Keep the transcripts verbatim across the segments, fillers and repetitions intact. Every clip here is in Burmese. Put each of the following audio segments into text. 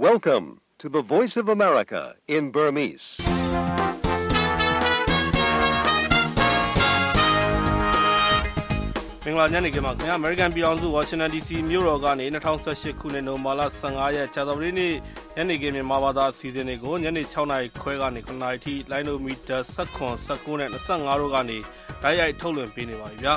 Welcome to the Voice of America in Burmese. ။မင်္ဂလာညနေခင်းပါခင်ဗျာ American ပြည်ထောင်စု Washington ဒီ စီ မြို့တော်ကနေ၂၀၁၈ခုနှစ်နိုဝင်ဘာလ၁၅ရက်ကြာသပတေးနေ့ညနေခင်းမြန်မာဘာသာအစီအစဉ်တွေကိုညနေ၆နာရီခွဲကနေ၇နာရီထိလိုင်းနိုမီတာ၁၇ ၁၉နဲ့၂၅တို့ကနေတိုက်ရိုက်ထုတ်လွှင့်ပေးနေပါပြီဗျာ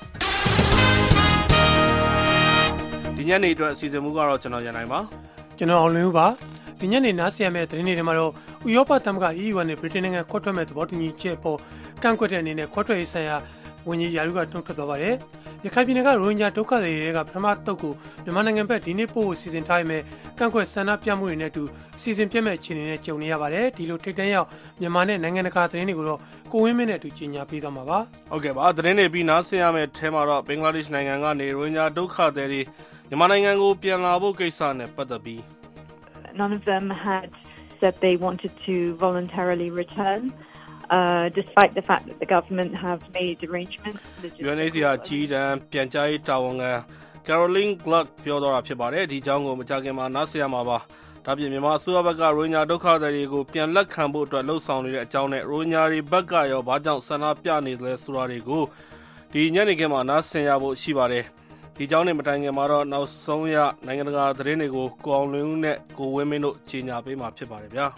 ။ဒီညနေအတွက်အစီအစဉ်မူကတော့ကျွန်တော်ရန်နိုင်ပါကျွန်တော်အောင်လင်းဦးပါဒီညနေနားဆင်ရမယ့်သတင်းတွေမှာတော့ဥရောပသမဂ္ဂ E U နဲ့ဗြိတိန်နိုင်ငံခွဲထွက်မဲ့သဘောတူညီချက်ပေါ်ကန့်ကွက်တဲ့အနေနဲ့ခွဲထွက်ရေးဆိုင်ရာဝန်ကြီးယာရုကနှုတ်ထွက်သွားပါတယ်။ရခိုင်ပြည်နယ်ကရိုဟင်ဂျာဒုက္ခသည်တွေကပထမတုပ်ကိုမြန်မာနိုင်ငံဘက်ဒီနေ့ပို့ဖို့စီစဉ်ထားပေမဲ့ကန့်ကွက်ဆန္ဒပြမှုတွေနဲ့အတူအစီအစဉ်ပြတ်မဲ့အခြေအနေနဲ့ကြုံနေရပါတယ်။ဒီလိုထိပ်တန်းရောက်မြန်မာနဲ့နိုင်ငံတကာသတင်းတွေကိုတော့ကိုဝင်းမင်းနဲ့အတူကြီးညာပေးသွားမှာပါ။ဟုတ်ကဲ့ပါသတင်းတွေပြီးနားဆင်ရမယ့်အဲမှာတော့ဘင်္ဂလားဒေ့ရှ်နိုင်ငံကနေရိုဟင်ဂျာဒုက္ခသည်တွေမြန်မာနိုင်ငံကိုပြန်လာဖို့ကိစ္စနဲ့ပတ်သက်ပြီး None of them had said they wanted to voluntarily return.Uh, despite the fact that the government have made arrangements. U N H C R ကြီးတန်းပြန်ကြားရေးတာဝန်ခံ Caroline Gluck ပြောသွားတာဖြစ်ပါတယ်။ဒီအကြောင်းကိုမကြာခင်မှာနားဆင်ရမှာပါ။ဒါပြင်မြန်မာအစိုးရဘက်ကရိုဟင်ဂျာဒုက္ခသည်တွေကိုပြန်လက်ခံဖို့အတွက်လှုံ့ဆော်နေတဲ့အကြောင်းနဲ့ရိုဟင်ဂျာတွေဘက်ကရောဘာကြောင့်ဆန္ဒပြနေသလဲဆိုတာတွေကိုဒီညနေခင်းမှာနားဆင်ရဖို့ရှိပါတယ်။ဒီအကြောင်းနဲ့မတိုင်ခင်မှာတော့နောက်ဆုံးရနိုင်ငံတကာသတင်းတွေကိုကိုအောင်လင်းဦးနဲ့ကိုဝင်းမင်းတို့ကြီးညာပေးမှာဖြစ်ပါတယ်ဗျာ။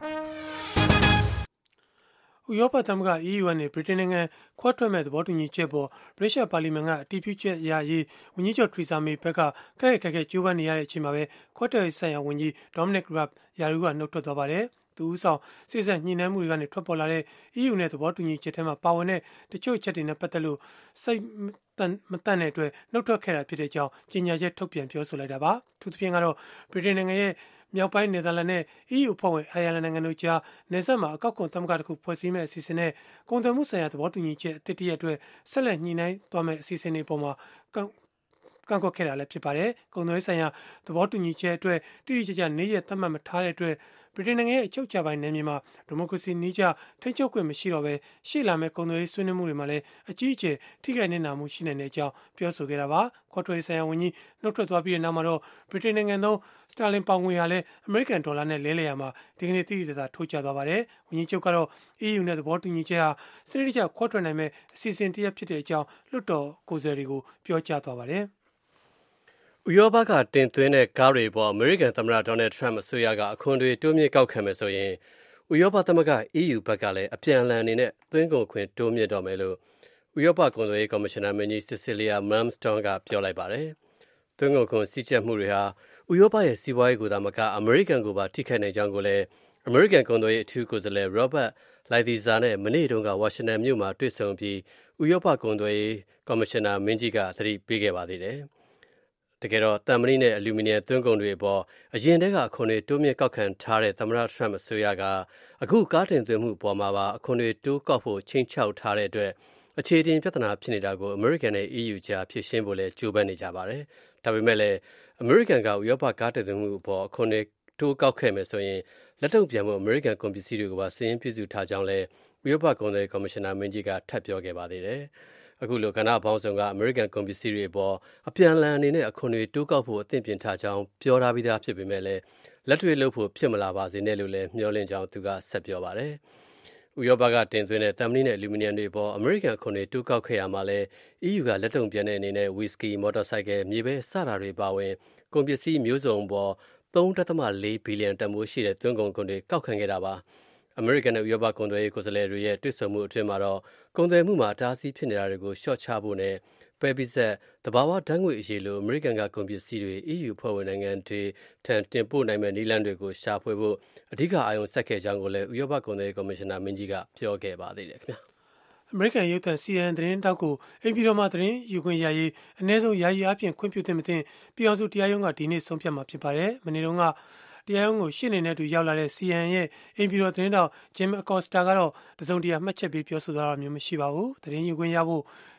ဥရောပသမဂ္ဂ E U နဲ့ဗြိတိန်နိုင်ငံခွဲထွက်မဲ့သဘောတူညီချက်ပေါ်ဗြိတိန်ပါလီမန်ကအတည်ပြုချက်အရရေးဝန်ကြီးချုပ်ထရီဆာမေဘက်ကကဲ့ကဲ့ကဲ့ကြိုးပမ်းနေရတဲ့အချိန်မှာပဲခွဲထွက်ရေးဆိုင်ရာဝန်ကြီးဒေါမနစ်ရပ်ယာရုကနှုတ်ထွက်သွားပါတယ်။သူဦးဆောင်စိစက်ညှိနှိုင်းမှုတွေကနေထွက်ပေါ်လာတဲ့ E U နဲ့သဘောတူညီချက်ထဲမှာပါဝင်တဲ့တချို့အချက်တွေနဲ့ပတ်သက်လို့စိတ်မတန်တဲ့အတွက်နှုတ်ထွက်ခဲ့တာဖြစ်တဲ့အကြောင်းကြေညာချက်ထုတ်ပြန်ပြောဆိုလိုက်တာပါ။သူသဖြင့်ကတော့ဗြိတိန်နိုင်ငံရဲ့မြောက်ပိုင်းနယ်သာလန်နဲ့ E U ဖွဲ့ဝင်အိုင်ယာလန်နိုင်ငံတို့ကြားနယ်စပ်မှာအကောက်ခွန်သမဂ္ဂတစ်ခုဖွဲ့စည်းမဲ့အစီအစဉ်နဲ့ကုန်သွယ်မှုဆိုင်ရာသဘောတူညီချက်အသစ်တရက်အတွက်ဆက်လက်ညှိနှိုင်းသွားမယ့်အစီအစဉ်တွေပေါ်မှာကန့်ကွက်ခဲ့တာလည်းဖြစ်ပါတယ်။ကုန်သွယ်ရေးဆိုင်ရာသဘောတူညီချက်အတွက်တိတိကျကျနေ့ရက်သတ်မှတ်မထားတဲ့အတွက်ဗြိတိန်နိုင်ငံရဲ့အချုပ်အခြာပိုင်နယ်မြေမှာဒီမိုကရေစီနည်းကျထိန်းချုပ်ခွင့်မရှိတော့ဘဲရှေ့လာမယ့်ကုန်သွယ်ရေးဆွေးနွေးမှုတွေမှာလည်းအကြီးအကျယ်ထိခိုက်နေနာမှုရှိနေတဲ့အကြောင်းပြောဆိုခဲ့တာပါ။ခွဲထွက်ရေးဆိုင်ရာဝန်ကြီးနှုတ်ထွက်သွားပြီးတဲ့နောက်မှာတော့ဗြိတိန်နိုင်ငံသောစတာလင်ပေါင်ငွေဟာလည်းအမေရိကန်ဒေါ်လာနဲ့လဲလှယ်ရမှာဒီကနေ့တိတိကျကျထိုးကျသွားပါတယ်။ဝန်ကြီးချုပ်ကတော့ E U နဲ့သဘောတူညီချက်ဟာစနစ်တကျခွဲထွက်နိုင်မဲ့အစီအစဉ်တရက်ဖြစ်တဲ့အကြောင်းလွှတ်တော်ကိုယ်စားလှယ်တွေကိုပြောကြားသွားပါတယ်။ဥရောပကတင်သွင်းတဲ့ကားတွေပေါ်အမေရိကန်သမ္မတဒေါ်နယ်ထရန့်အစိုးရကအခွန်တွေတိုးမြင့်ကောက်ခံမယ်ဆိုရင်ဥရောပသမဂ္ဂ E U ဘက်ကလည်းအပြန်အလှန်အနေနဲ့သွင်းကုန်ခွင့်တိုးမြင့်တော့မယ်လို့ဥရောပကုန်သွယ်ရေးကော်မရှင်နာမင်းကြီး Cecilia Malmström ကပြောလိုက်ပါတယ်။သွင်းကုန်ခွန်စည်းကြပ်မှုတွေဟာဥရောပရဲ့စီးပွားရေးကိုသာမကအမေရိကန်ကိုပါထိခိုက်နိုင်ကြောင်းကိုလည်းအမေရိကန်ကုန်သွယ်ရေးအထူးကိုယ်စားလှယ် Robert Lighthizer နဲ့မနေ့တုန်းကဝါရှင်တန်မြို့မှာတွေ့ဆုံပြီးဥရောပကုန်သွယ်ရေးကော်မရှင်နာမင်းကြီးကသတိပေးခဲ့ပါသေးတယ်။တကယ်တော့တမ်မဏိနဲ့အလူမီနီယံသွင်းကုန်တွေအပေါ်အရင်တည်းကအခွန်တွေတိုးမြင့်ကောက်ခံထားတဲ့သမ္မတထရန့်အစိုးရကအခုကားတင်သွင်းမှုပေါ်မှာပါအခွန်တွေတိုးကောက်ဖို့ချိန်ချောက်ထားတဲ့အတွက်အခြေတင်ပြဿနာဖြစ်နေတာကိုအမေရိကန်နဲ့ E U ကြားဖြေရှင်းဖို့လဲကြိုးပမ်းနေကြပါတယ်။ဒါပေမဲ့လည်းအမေရိကန်ကဥရောပကားတင်သွင်းမှုအပေါ်အခွန်တွေတိုးကောက်ခဲ့မယ်ဆိုရင်လက်တုံ့ပြန်မှုအမေရိကန်ကုန်ပစ္စည်းတွေကိုပါစည်ရင်းပြုစုထားကြောင်းလဲဥရောပကုန်သွယ်ရေးကော်မရှင်နာမင်းကြီးကထပ်ပြောခဲ့ပါသေးတယ်။အခုလိုကဏ္ဍပေါင်းစုံကအမေရိကန်ကုန်ပစ္စည်းတွေအပေါ်အပြန်အလှန်အနေနဲ့အခွန်တွေတိုးကောက်ဖို့အသင့်ပြင်ထားကြောင်းပြောထားပြီးသားဖြစ်ပေမဲ့လည်းလက်တွေ့လုပ်ဖို့ဖြစ်မလာပါစေနဲ့လို့လည်းမျှော်လင့်ကြောင်းသူကဆက်ပြောပါတယ်။ဥရောပကတင်သွင်းတဲ့တမ်မဏိနဲ့အလူမီနီယံတွေအပေါ်အမေရိကန်အခွန်တွေတိုးကောက်ခဲ့ရမှာလဲ E U ကလက်တုံ့ပြန်တဲ့အနေနဲ့ဝီစကီမော်တော်ဆိုင်ကယ်မြေပဲစတာတွေပါဝင်ကုန်ပစ္စည်းမျိုးစုံပေါ်သုံးဒသမ လေးဘီလီယံတန်ဖိုးရှိတဲ့သွင်းကုန်ခွန်တွေကောက်ခံခဲ့တာပါ။အမေရိကန်နဲ့ဥရောပကုန်သွယ်ရေးကိုယ်စားလှယ်တွေရဲ့တွေ့ဆုံမှုအတွင်းမှာတော့ကုန်သွယ်မှုမှာအတားအဆီးဖြစ်နေတာတွေကိုရှော့ချဖို့နဲ့ပဲပိစက်တဘာဝဓာတ်ငွေအရေးလိုအမေရိကန်ကကုန်ပစ္စည်းတွေ E U ဖွဲ့ဝင်နိုင်ငံတွေထံတင်ပို့နိုင်မဲ့နည်းလမ်းတွေကိုရှာဖွေဖို့အဓိကအာရုံစိုက်ခဲ့ကြောင်းကိုလည်းဥရောပကုန်သွယ်ရေးကော်မရှင်နာမင်းကြီးကပြောခဲ့ပါသေးတယ်ခင်ဗျာ။အမေရိကန်ရုပ်သံ C N N သတင်းတောက်ကိုအိမ်ပြည်တော်မှာသတင်းယူခွင့်ရရေးအနည်းဆုံးယာယီအပြင်ခွင့်ပြုသင့်မသင့်ပြည်အောင်စုတရားရုံးကဒီနေ့ဆုံးဖြတ်မှာဖြစ်ပါတယ်။မနေ့တုန်းကတရားရုံးကိုရှေ့နေနဲ့တူရောက်လာတဲ့ C N N ရဲ့အိမ်ပြည်တော်သတင်းတောက် Jim Acosta ကတော့တစုံတရာမှတ်ချက်ပေးပြောဆိုသွားတာမျိုးမရှိပါဘူး။သတင်းယူခွင့်ရဖို့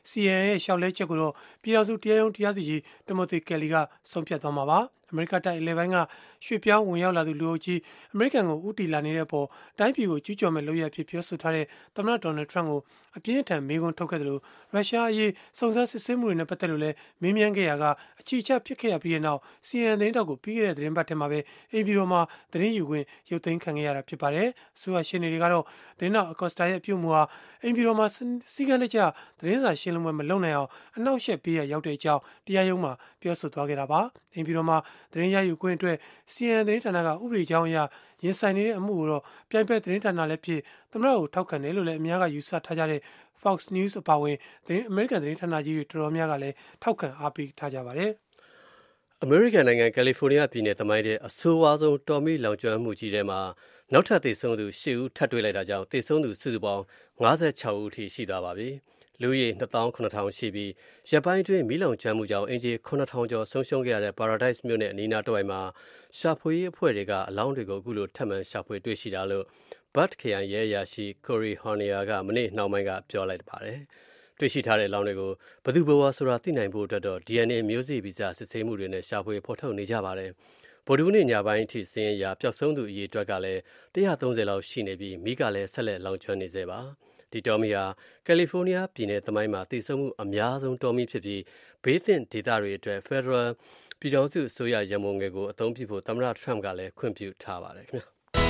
စီအန်အင် ရဲ့ရှောက်လဲချက်ကိုတော့ပြည်ထောင်စုတရားရုံးတရားသူကြီးတီမိုသီကယ်လီကဆုံးဖြတ်သွားမှာပါအမေရိကတိုက်အလဲပိုင်းကရွှေ့ပြောင်းဝင်ရောက်လာသူလူအုပ်ကြီးအမေရိကန်ကိုဥတီလာနေတဲ့အပေါ်တိုင်းပြည်ကိုကျူးကျော်မဲ့လုပ်ရဖြစ်ပြောဆိုထားတဲ့သမ္မတဒေါ်နယ်ထရန့်ကိုအပြင်းအထန်မေးခွန်းထုတ်ခဲ့တယ်လို့ရုရှားအရေးစုံစမ်းစစ်ဆေးမှုတွေနဲ့ပတ်သက်လို့လည်းမေးမြန်းခဲ့ရကအချီချဖြစ်ခဲ့ရပြီးတဲ့နောက် စီအန်အင် သတင်းတောက်ကိုပြီးခဲ့တဲ့သတင်းပတ်ထဲမှာပဲအိမ်ပြည်တော်မှာသတင်းယူခွင့်ရုပ်သိမ်းခံခဲ့ရတာဖြစ်ပါတယ်အစိုးရရှင်းနေတွေကတော့သတင်းတောက်အကော့စတာရဲ့အပြုအမူဟာအိမ်ပြည်တော်မှာစီကံတကျသတင်းစာရှင်းလင်းပွဲမလုပ်နိုင်အောင်အနောက်ရှက်ပေးရရောက်တဲ့အကြောင်းတရားရုံးမှာပြောဆိုသွားခဲ့တာပါအိမ်ပြည်တော်မှာသတင်းရယူခွင့်အတွက် စီအန်အင် သတင်းဌာနကဥပဒေကြောင်းအရရင်ဆိုင်နေတဲ့အမှုကိုတော့ပြိုင်ဖက်သတင်းဌာနလည်းဖြစ်သမ္မတကိုထောက်ခံတယ်လို့လည်းအများကယူဆထားကြတဲ့ Fox News အပါအဝင်သတင်းအမေရိကန်သတင်းဌာနကြီးတွေတော်တော်များကလည်းထောက်ခံအားပေးထားကြပါတယ်အမေရိကန်နိုင်ငံကယ်လီဖိုးနီးယားပြည်နယ်သမိုင်းတဲ့အဆိုးဝါးဆုံးတော်မီလောင်ကျွမ်းမှုကြီးထဲမှာနောက်ထပ်သေဆုံးသူ၈ဦးထပ်တွေ့လိုက်တာကြောင့်သေဆုံးသူစုစုပေါင်း၅၆ဦးထိရှိသွားပါပြီ။လူဦးရေ၂သောင်းခုနှစ်ထောင်ရှိပြီးရက်ပိုင်းအတွင်းမီးလောင်ကျွမ်းမှုကြောင့်အင်ဂျီခုနှစ်ထောင်ကျော်ဆုံးရှုံးခဲ့ရတဲ့ Paradise မြို့နဲ့အနီးနားတစ်ဝိုက်မှာရှာဖွေရေးအဖွဲ့တွေကအလောင်းတွေကိုအခုလိုထပ်မံရှာဖွေတွေ့ရှိတာလို့ Burt ခရိုင်ရဲအရာရှိ Corey Hornier ကမနေ့နှောင်းပိုင်းကပြောလိုက်ပါတယ်။တွေ့ရှိထားတဲ့လောင်းတွေကိုဘယ်သူဘယ်ဝါဆိုတာသိနိုင်ဖို့အတွက်တော့ ဒီအန်အေ မျိုးစိဗီဇစစ်ဆေးမှုတွေနဲ့ရှာဖွေဖော်ထုတ်နေကြပါတယ်။ဗုဒ္ဓဟူးနေ့ညပိုင်းအထိစင်းရပျောက်ဆုံးသူအရေအတွက်ကလည်း၁၃၀လောက်ရှိနေပြီးမိကလည်းဆက်လက်လောင်ကျွမ်းနေသေးပါဒီတော်မီဟာကယ်လီဖိုးနီးယားပြည်နယ်သမိုင်းမှာတည်ဆုံမှုအများဆုံးတော်မီဖြစ်ပြီးဘေးသင့်ဒေသတွေအတွက် Federal ပြည်ထောင်စုအစိုးရရန်ပုံငွေကိုအသုံးပြုဖို့သမ္မတ Trump ကလည်းခွင့်ပြုထားပါတယ်ခင်ဗျာ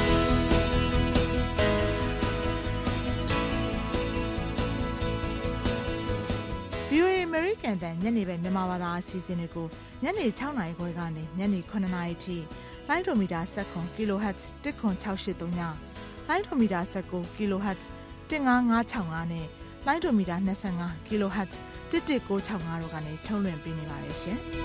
ဗီအိုအေ American တန်ညနေပဲမြန်မာဘာသာအစီအစဉ်တွေကိုညနေ၆နာရီခွဲကနေညနေ၇နာရီထိလိုင်းဒိုမီတာ၁၇ kHz ၁ခွန်၆၈၃ညလိုင်းဒိုမီတာ၁၉ kHz ၁၅၅၆၅နဲ့လိုင်းဒိုမီတာ၂၅ kHz ၁၁၉၆၅တို့ကနေထုတ်လွှင့်ပေးနေပါတယ်ရှင်။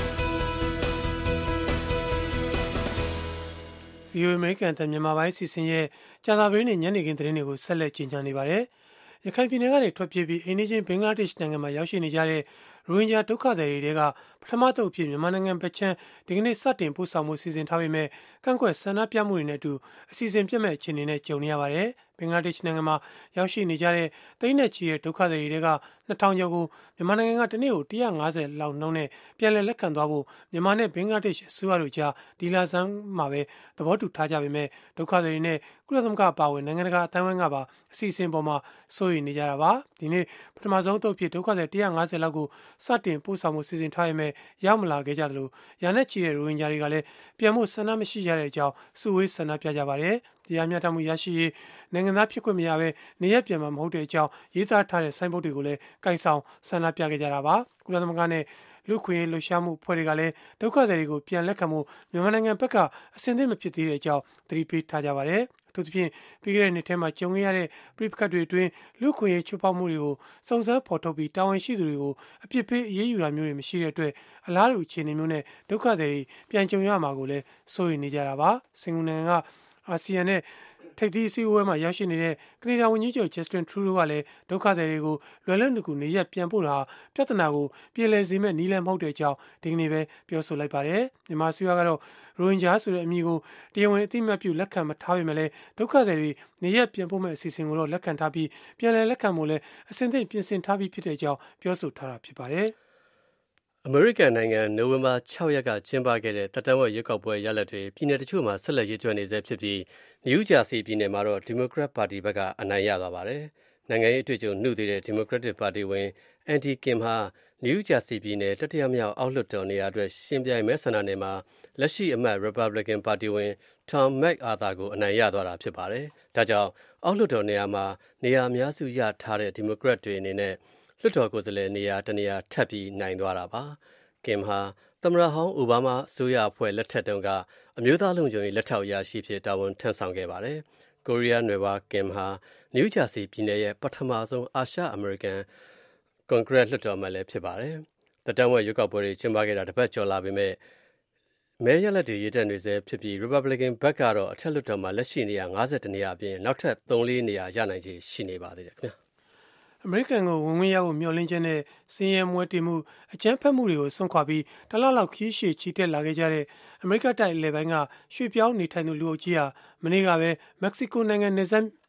ဗီအိုအေ American တန်မြန်မာပိုင်းအစီအစဉ်ရဲ့ကြာသပတေးနေ့ညနေခင်းသတင်းတွေကိုဆက်လက်ကြီးညာနေပါတယ်။ရခိုင်ပြည်နယ်ကနေထွက်ပြေးပြီးအိန္ဒိယဘင်္ဂလားဒေ့ရှ်နိုင်ငံမှာရောက်ရှိနေကြတဲ့ရိုဟင်ဂျာဒုက္ခသည်တွေကပထမတုပ်ဖြစ်မြန်မာနိုင်ငံဗချမ်းဒီကနေ့စတင်ပို့ဆောင်မှုစီစဉ်ထားပေမဲ့ကန့်ကွက်ဆန္ဒပြမှုတွေနဲ့အတူအစီအစဉ်ပြတ်မဲ့အခြေအနေနဲ့ကြုံနေရပါတယ်။ဘင်္ဂလားဒေ့ရှ်နိုင်ငံမှာရောက်ရှိနေကြတဲ့တိန်းနဲ့ချီတဲ့ဒုက္ခသည်တွေကနှစ်ထောင်ကျော်ကိုမြန်မာနိုင်ငံကတနေ့ကို၁၅၀လောက်နှုန်းနဲ့ပြန်လည်လက်ခံသွားဖို့မြန်မာနဲ့ဘင်္ဂလားဒေ့ရှ်အစိုးရတို့ကြားဒီလဆန်းမှာပဲသဘောတူထားကြပေမဲ့ဒုက္ခသည်တွေနဲ့ကုလသမဂ္ဂအပါအဝင်နိုင်ငံတကာအတိုင်းအဝိုင်းကပါအစီအစဉ်ပေါ်မှာစိုးရိမ်နေကြတာပါ။ဒီနေ့ပထမဆုံးတုပ်ဖြစ်ဒုက္ခသည်၁၅၀လောက်ကိုစတင်ပို့ဆောင်မှုစီစဉ်ထားပေမဲ့ရောက်မလာခဲ့ကြသလိုရာနဲ့ချီတဲ့ရိုဟင်ဂျာတွေကလည်းပြန်ဖို့ဆန္ဒမရှိကြတဲ့အကြောင်းစုဝေးဆန္ဒပြကြပါတယ်။တရားမျှတမှုရရှိရေးနိုင်ငံသားဖြစ်ခွင့်မရဘဲနေရပြန်မှာမဟုတ်တဲ့အကြောင်းရေးသားထားတဲ့ဆိုင်းဘုတ်တွေကိုလည်းကင်ဆောင်ဆန္ဒပြခဲ့ကြတာပါ။ကုလသမဂ္ဂနဲ့လူခွေလှူရှားမှုဖွဲ့တွေကလည်းဒုက္ခသည်တွေကိုပြန်လက်ခံမှုမြန်မာနိုင်ငံဘက်ကအဆင်သင့်မဖြစ်သေးတဲ့အကြောင်းသတိပေးထားကြပါတယ်။ထို့သဖြင့်ပြီးခဲ့တဲ့နှစ်ထဲမှာကြုံခဲ့ရတဲ့ပြည်ပခတ်တွေအတွင်းလူခွေချိုးဖောက်မှုတွေကိုစုံစမ်းဖော်ထုတ်ပြီးတာဝန်ရှိသူတွေကိုအပြစ်ပေးအရေးယူတာမျိုးတွေမရှိတဲ့အတွက်အလားတူအခြေအနေမျိုးနဲ့ဒုက္ခသည်တွေပြန်ကြုံရမှာကိုလည်းစိုးရိမ်နေကြတာပါ။စင်ကာပူနိုင်ငံကအာဆီယံနဲ့ထိပ်သီးအစည်းအဝေးမှာရောက်ရှိနေတဲ့ကနေဒါဝန်ကြီးချုပ် Justin Trudeau ကလည်းဒုက္ခသည်တွေကိုလွယ်လွယ်ကူကူနေရပ်ပြန်ပို့တာပြဿနာကိုပြည်လည်စေမဲ့နည်းလမ်းမဟုတ်တဲ့အကြောင်းဒီကနေ့ပဲပြောဆိုလိုက်ပါတယ်။မြန်မာအစိုးရကတော့ရိုဟင်ဂျာဆိုတဲ့အမည်ကိုတရားဝင်အသိအမှတ်ပြုလက်ခံမထားပေမဲ့လည်းဒုက္ခသည်တွေနေရပ်ပြန်ပို့မဲ့အစီအစဉ်ကိုတော့လက်ခံထားပြီးပြည်လည်လက်ခံမှုလည်းအစဉ်သင့်ပြင်ဆင်ထားပြီးဖြစ်တဲ့အကြောင်းပြောဆိုထားတာဖြစ်ပါတယ်။အမေရိကန်နိုင်ငံနိုဝင်ဘာ၆ရက်ကကျင်းပခဲ့တဲ့တပ်တန်းဝက်ရွေးကောက်ပွဲရလဒ်တွေပြည်내တချို့မှာဆက်လက်ရေးကျွမ်းနေဆဲဖြစ်ပြီးနယူးဂျာစီပြည်နယ်မှာတော့ဒီမိုကရက်ပါတီဘက်ကအနိုင်ရသွားပါတယ်။နိုင်ငံရေးအတွေ့အကြုံနှုတ်သေးတဲ့ဒီမိုကရက်တစ်ပါတီဝင်အန်ဒီကင်ဟာနယူးဂျာစီပြည်နယ်တတိယမြောက်အောက်လွှတ်တော်နေရာအတွက်ရှင်ပြိုင်မဲဆန္ဒနယ်မှာလက်ရှိအမတ် Republican ပါတီဝင် Tom MacArthur ကိုအနိုင်ရသွားတာဖြစ်ပါတယ်။ဒါကြောင့်အောက်လွှတ်တော်နေရာမှာနေရာအများစုရထားတဲ့ဒီမိုကရက်တွေအနေနဲ့လွှတ်တော်ကိုယ်စားလှယ်နေရာတနေရာထပ်ပြီးနိုင်သွားတာပါ။ကင်ဟာသမ္မတဟောင်းအိုဘားမားအစိုးရအဖွဲ့လက်ထက်တုန်းကအမျိုးသားလုံခြုံရေးလက်ထောက်အရာရှိဖြစ်တာဝန်ထမ်းဆောင်ခဲ့ပါတယ်။ကိုရီးယားနွယ်ဖွားကင်ဟာနယူးဂျာစီပြည်နယ်ရဲ့ပထမဆုံးအာရှအမေရိကန်ကွန်ဂရက်လွှတ်တော်အမတ်လည်းဖြစ်ပါတယ်။တပ်တန်းဝက်ရွေးကောက်ပွဲတွေကျင်းပခဲ့တာတစ်ပတ်ကျော်လာပေမဲ့မဲရလဒ်တွေရေးတက်နေဆဲဖြစ်ပြီး Republican ဘက်ကတော့အထက်လွှတ်တော်မှာလက်ရှိနေရာ၅၁နေရာအပြင်နောက်ထပ်၃၄နေရာရနိုင်ခြေရှိနေပါသေးတယ်ခင်ဗျာ။အမေရိကန်ကိုဝင်ဝင်ရောက်ဖို့မျှော်လင့်ချက်နဲ့စင်ရဲမွဲတေမှုအကြမ်းဖက်မှုတွေကိုဆွန့်ခွာပြီးတလောက်လောက်ခီးရှည်ချီတက်လာခဲ့ကြတဲ့အမေရိကတိုက်အလယ်ပိုင်းကရွှေ့ပြောင်းနေထိုင်သူလူအုပ်ကြီးဟာမနေ့ကပဲမက္ကဆီကိုနိုင်ငံနယ်စပ်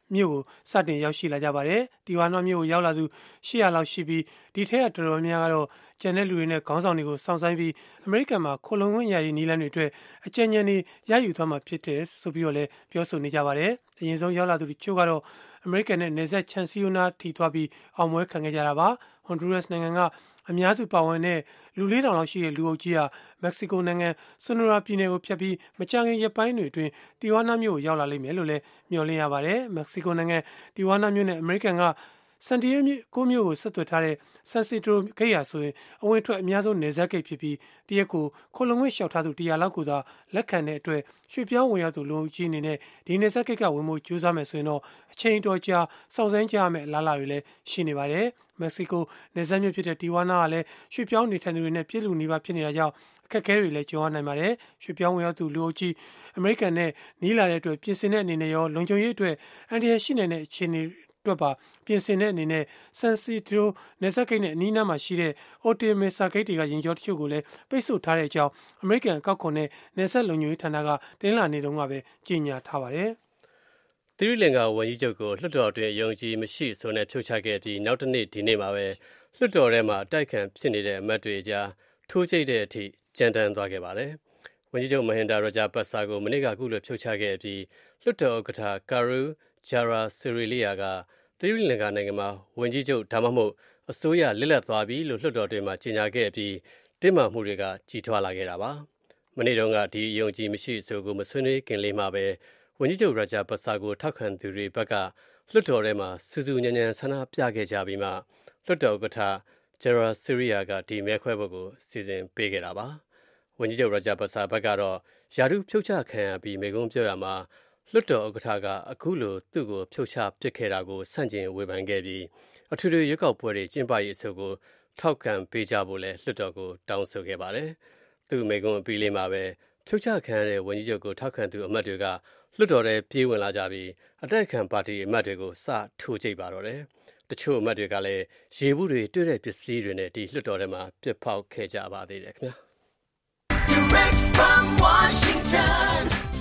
မြို့ကိုစတင်ရောက်ရှိလာကြပါတယ်။တီဝါနာမြို့ကိုရောက်လာသူ၈၀၀လောက်ရှိပြီးဒီထက်ကတော်တော်များကတော့ကျန်တဲ့လူတွေနဲ့ခေါင်းဆောင်တွေကိုစောင့်ဆိုင်းပြီးအမေရိကန်မှာခိုလုံခွင့်ရရေးနည်းလမ်းတွေအတွက်အကြံဉာဏ်တွေရယူသွားမှာဖြစ်တယ်ဆိုပြီးတော့လည်းပြောဆိုနေကြပါတယ်။အရင်ဆုံးရောက်လာသူတချို့ကတော့အမေရိကန်နဲ့နေဆက်ချန်စီယိုနာထီသွားပြီးအောင်ပွဲခံခဲ့ကြတာပါ။ ဟွန်ဒူရက်စ်နိုင်ငံကအများစုပါဝင်တဲ့လူလေးတောင်လောက်ရှိတဲ့လူအုပ်ကြီးဟာမက္ကဆီကိုနိုင်ငံဆိုနိုရာပြည်နယ်ကိုဖျက်ပြီးမကြာခင်ရက်ပိုင်းတွေအတွင်းတီဝါနာမြို့ကိုရောက်လာလိမ့်မယ်လို့လည်းမျှော်လင့်ရပါတယ်။မက္ကဆီကိုနိုင်ငံတီဝါနာမြို့နဲ့အမေရိကန်ကစန်တီယာဂိုမြို့ကိုဆက်သွယ်ထားတဲ့ဆန်စီထရိုဂိတ်ဟာဆိုရင်အဝင်ထွက်အများဆုံးနေဆက်ဂိတ်ဖြစ်ပြီးတရက်ကိုခိုလုံငွေလျှောက်ထားသူတရာလောက်ကိုသာလက်ခံတဲ့အတွက်ရွှေပြောင်းဝင်ရောက်သူလူကြီးအနေနဲ့ဒီနေဆက်ဂိတ်ကဝင်မှုကြိုးစားမယ်ဆိုရင်တော့အချိန်တော်ကြာစောင့်ဆိုင်းကြရမယ့်အလားအလာတွေလည်းရှိနေပါတယ်။မက္ကဆီကိုနေဆက်မြို့ဖြစ်တဲ့တီဝါနာကလည်းရွှေပြောင်းနေထိုင်သူတွေနဲ့ပြည်လူနေပါဖြစ်နေတာကြောင့်အခက်အခဲတွေလည်းကြုံရနိုင်ပါတယ်။ရွှေပြောင်းဝင်ရောက်သူလူအုပ်ကြီးအမေရိကန်နဲ့နီးလာတဲ့အတွက်ပြင်ဆင်တဲ့အနေနဲ့ရောလုံခြုံရေးအတွက်အန်ဒီရရှိနေတဲ့အခြေအနေအတွက်ပါပြင်ဆင်တဲ့အနေနဲ့ဆန်စီထရိုနေဆက်ဂိတ်နဲ့အနီးနားမှာရှိတဲ့အိုတီမေဆာဂိတ်တွေကရင်ကျော်တချို့ကိုလည်းပိတ်ဆို့ထားတဲ့အကြောင်းအမေရိကန်အကောက်ခွန်နဲ့နေဆက်လုံခြုံရေးဌာနကတင်းလာနေတုန်းကပဲကြေညာထားပါတယ်။သီရိလင်္ကာဝန်ကြီးချုပ်ကိုလွှတ်တော်အတွင်းယုံကြည်မရှိဆိုနဲ့ဖြုတ်ချခဲ့ပြီးနောက်တစ်နေ့ဒီနေ့မှာပဲလွှတ်တော်ထဲမှာအတိုက်ခံဖြစ်နေတဲ့အမတ်တွေကြားထိုးကျိတ်တဲ့အထိကြမ်းတမ်းသွားခဲ့ပါတယ်။ဝန်ကြီးချုပ်မဟင်ဒါရဂျာပတ်စာကိုမနေ့ကအခုလိုဖြုတ်ချခဲ့ပြီးလွှတ်တော်ဥက္ကဋ္ဌကာရူဂျာရာဆီရီလီယာကသီရိလင်္ကာနိုင်ငံမှာဝန်ကြီးချုပ်ဒါမှမဟုတ်အစိုးရလစ်လပ်သွားပြီလို့လွှတ်တော်တွင်မှာကြေညာခဲ့ပြီးတင်းမာမှုတွေကကြီးထွားလာခဲ့တာပါ။မနေ့တုန်းကဒီယုံကြည်မရှိဆိုကိုမဆွေးနွေးခင်လေးမှာပဲဝန်ကြီးချုပ်ရာဂျာပတ်စာကိုထောက်ခံသူတွေဘက်ကလွှတ်တော်ထဲမှာစူးစူးညံ့ညံ့ဆန္ဒပြခဲ့ကြပြီးမှလွှတ်တော်ဥက္ကဋ္ဌဂျရာဆီရီယာကဒီမဲခွဲဖို့ကိုစီစဉ်ပေးခဲ့တာပါ။ဝန်ကြီးချုပ်ရာဂျာပတ်စာဘက်ကတော့ယာတုဖြုတ်ချခံရပြီးမိကုံးပြောရမှာလွှတ်တော်ဥက္ကဋ္ဌကအခုလိုသူ့ကိုဖြုတ်ချပစ်ခဲ့တာကိုဆန့်ကျင်ဝေဖန်ခဲ့ပြီးအထူးထူးရွေးကောက်ပွဲတွေကျင်းပရေးအဆိုကိုထောက်ခံပေးကြဖို့လည်းလွှတ်တော်ကိုတောင်းဆိုခဲ့ပါတယ်။သူ့မိကုံးအပြီးလေးမှာပဲဖြုတ်ချခံရတဲ့ဝန်ကြီးချုပ်ကိုထောက်ခံသူအမတ်တွေကလွှတ်တော်ထဲပြေးဝင်လာကြပြီးအတိုက်ခံပါတီအမတ်တွေကိုစထိုးကျိတ်ပါတော့တယ်။တချို့အမတ်တွေကလည်းရေဘူးတွေတွေ့တဲ့ပစ္စည်းတွေနဲ့ဒီလွှတ်တော်ထဲမှာပြစ်ဖောက်ခဲ့ကြပါသေးတယ်ခင်ဗျာ။ Direct from Washington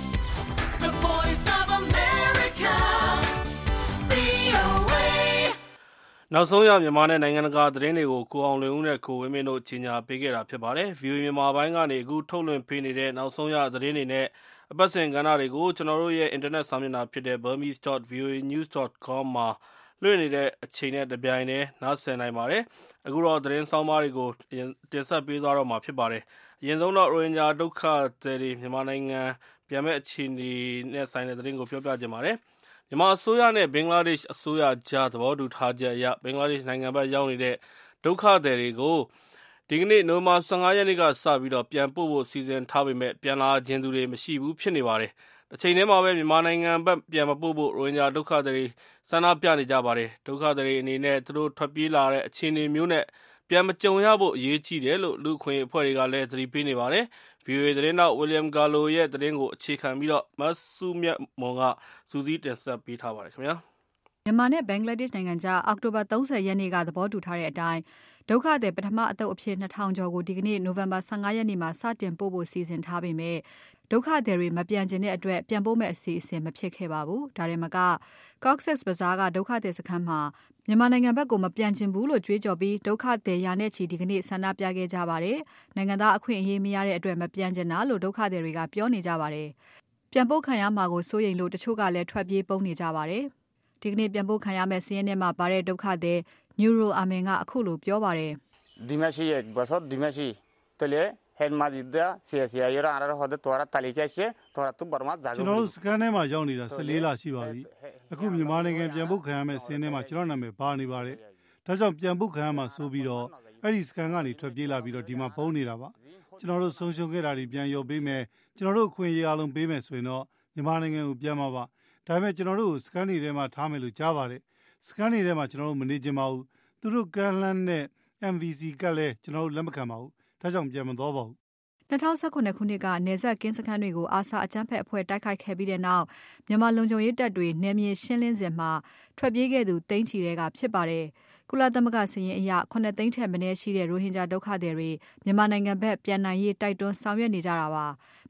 The Voice of America နောက်ဆုံးရမြန်မာနဲ့နိုင်ငံတကာသတင်းတွေကိုကိုအောင်လွင်ဦးနဲ့ကိုဝင်းမင်းတို့ကြီးညာပေးခဲ့တာဖြစ်ပါတယ်။ ဗီအိုအေမြန်မာပိုင်းကနေအခုထုတ်လွှင့်ပေးနေတဲ့နောက်ဆုံးရသတင်းတွေနဲ့အပတ်စဉ်ကဏ္ဍတွေကိုကျွန်တော်တို့ရဲ့အင်တာနက်စာမျက်နှာဖြစ်တဲ့ burmese dot v o a news dot com မှာလွှင့်နေတဲ့အချိန်နဲ့တပြိုင်တည်းနားဆင်နိုင်ပါတယ်။အခုတော့သတင်းဆောင်ပါတွေကိုတင်ဆက်ပေးသွားတော့မှာဖြစ်ပါတယ်။အရင်ဆုံးတော့ရိုဟင်ဂျာဒုက္ခသည်တွေမြန်မာနိုင်ငံပြန်မဲ့အခြေအနေနဲ့ဆိုင်တဲ့သတင်းကိုပြောပြချင်ပါတယ်။မြန်မာအစိုးရနဲ့ဘင်္ဂလားဒေ့ရှ်အစိုးရကြားသဘောတူထားချက်အရဘင်္ဂလားဒေ့ရှ်နိုင်ငံဘက်ရောက်နေတဲ့ဒုက္ခသည်တွေကိုဒီကနေ့နိုဝင်ဘာ၁၅ရက်နေ့ကစပြီးတော့ပြန်ပို့ဖို့စီစဉ်ထားပေမဲ့ပြန်လာခြင်းသူတွေမရှိဘူးဖြစ်နေပါတယ်။တစ်ချိန်တည်းမှာပဲမြန်မာနိုင်ငံဘက်ပြန်မပို့ဖို့ရိုဟင်ဂျာဒုက္ခသည်တွေဆန္ဒပြနေကြပါတယ်။ဒုက္ခသည်တွေအနေနဲ့သူတို့ထွက်ပြေးလာတဲ့အခြေအနေမျိုးနဲ့ပြန်မကြုံရဖို့အရေးကြီးတယ်လို့လူ့အခွင့်အရေးအဖွဲ့တွေကလည်းသတိပေးနေပါတယ်။ ဗီအိုအေသတင်းတောက်ဝီလျံဂါလိုရဲ့သတင်းကိုအခြေခံပြီးတော့မဆုမြတ်မွန်ကစူးစီးတင်ဆက်ပေးထားပါတယ်ခင်ဗျာ။မြန်မာနဲ့ဘင်္ဂလားဒေ့ရှ်နိုင်ငံကြားအောက်တိုဘာ၃၀ရက်နေ့ကသဘောတူထားတဲ့အတိုင်းဒုက္ခသည်ပထမအသုတ်အဖြစ်နှစ်ထောင်ကျော်ကိုဒီကနေ့နိုဝင်ဘာ၁၅ရက်နေ့မှာစတင်ပို့ဖို့စီစဉ်ထားပေမဲ့ဒုက္ခသည်တွေမပြန်ကျင်တဲ့အတွက်ပြန်ပို့မဲ့အစီအစဉ်မဖြစ်ခဲ့ပါဘူး။ဒါရင်မက Cox's Bazar ကဒုက္ခသည်စခန်းမှာမြန်မာနိုင်ငံဘက်ကိုမပြန်ကျင်ဘူးလို့ကြွေးကြော်ပြီးဒုက္ခသည်ရာနဲ့ချီဒီကနေ့ဆန္ဒပြခဲ့ကြပါတယ်။နိုင်ငံသားအခွင့်အရေးမရတဲ့အတွက်မပြန်ကျင်တာလို့ဒုက္ခသည်တွေကပြောနေကြပါတယ်။ပြန်ပို့ခံရမှာကိုစိုးရိမ်လို့တချို့ကလည်းထွက်ပြေးပုန်းနေကြပါတယ်။ဒီကနေ့ပြန်ပို့ခံရမယ့်စီးရင်ထဲမှာပါတဲ့ဒုက္ခသည် Nurul Amin ကအခုလိုပြောပါတယ်။ဒီမရှိရဲ့ဘဆော့ဒီမရှိတလေဟန်မာဒီဒါဆီဆီယာရအရာဟောဒတော်ရတလီကရှေတော်တူဘာမဇာကျွန်တော်တို့စကန်ထဲမှာရောက်နေတာ၁၄လရှိပါပြီ။အခုမြန်မာနိုင်ငံပြန်ပို့ခံရမယ့်စီးရင်ထဲမှာကျွန်တော်နာမည်ပါနေပါတယ်။ဒါကြောင့်ပြန်ပို့ခံရမှာဆိုပြီးတော့အဲ့ဒီစကန်ကနေထွက်ပြေးလာပြီးတော့ဒီမှာပုံနေတာပါ။ကျွန်တော်တို့ဆုံးရှုံးခဲ့တာတွေပြန်ရုပ်ပေးမယ်ကျွန်တော်တို့အခွင့်အရေးအလုံးပေးမယ်ဆိုရင်တော့မြန်မာနိုင်ငံကိုပြန်မှာပါ။ဒါပေမဲ့ကျွန်တော်တို့စကန်တွေထဲမှာထားမယ်လို့ကြားပါတယ်။စကန်တွေထဲမှာကျွန်တော်တို့မနေချင်ပါဘူး။သူတို့ကန်လန်းနဲ့ M V C ကလည်းကျွန်တော်တို့လက်မခံပါဘူး။ဒါကြောင့်ပြန်မသွားပါဘူး။၂၀၁၇ခုနှစ်ကနေဆက်ကင်းစခန်းတွေကိုအာဆာအကြမ်းဖက်အဖွဲ့တိုက်ခိုက်ခဲ့ပြီးတဲ့နောက်မြန်မာလုံခြုံရေးတပ်တွေနယ်မြေရှင်းလင်းစဉ်မှာထွက်ပြေးခဲ့သူတိန်းချီတဲ့ကဖြစ်ပါတယ်။ကုလသမဂ္ဂစီရင်အရခုနှစ်သိန်းထက်မနည်းရှိတဲ့ရိုဟင်ဂျာဒုက္ခသည်တွေမြန်မာနိုင်ငံဘက်ပြန်နိုင်ရေးတိုက်တွန်းဆောင်ရွက်နေကြတာပါ။